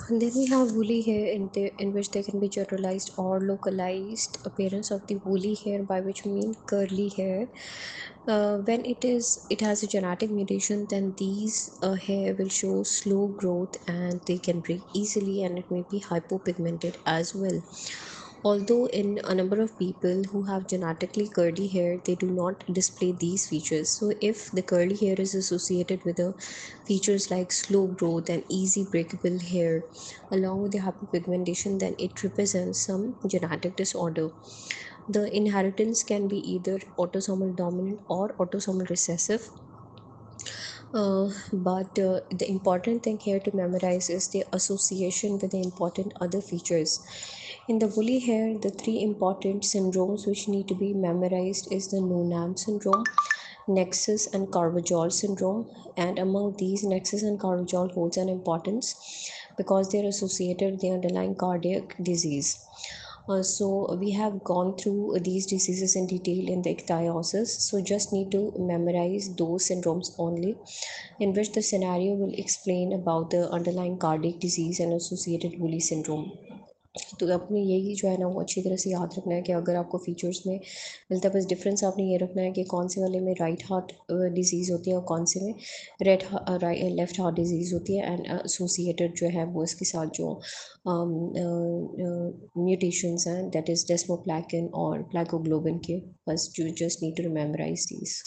And then we have woolly hair in which there can be generalized or localized appearance of the woolly hair, by which we mean curly hair. When it has a genetic mutation, then these hair will show slow growth and they can break easily, and it may be hypopigmented as well. Although in a number of people who have genetically curly hair, they do not display these features. So if the curly hair is associated with the features like slow growth and easy breakable hair, along with the hyperpigmentation, then it represents some genetic disorder. The inheritance can be either autosomal dominant or autosomal recessive. But the important thing here to memorize is the association with the important other features. In the woolly hair, the three important syndromes which need to be memorized is the Noonan syndrome, Nexus, and Carvajal syndrome. And among these, Nexus and Carvajal holds an importance because they're associated with the underlying cardiac disease. So we have gone through these diseases in detail in the ichthyosis. So just need to memorize those syndromes only, in which the scenario will explain about the underlying cardiac disease and associated woolly syndrome. तो आपने यही जो है ना वो अच्छी तरह से याद रखना है कि अगर आपको फीचर्स में मिलता है, बस डिफरेंस आपने ये रखना है कि कौन से वाले में राइट हार्ट डिजीज़ होती है और कौन से में लेफ्ट हार्ट डिजीज़ होती है, एंड एसोसिएटेड जो है वो इसके साथ जो म्यूटेशंस हैं, दैट इज़ डेस्मोप्लाकिन और प्लाकोग्लोबिन के, बस you just need to rememberize these.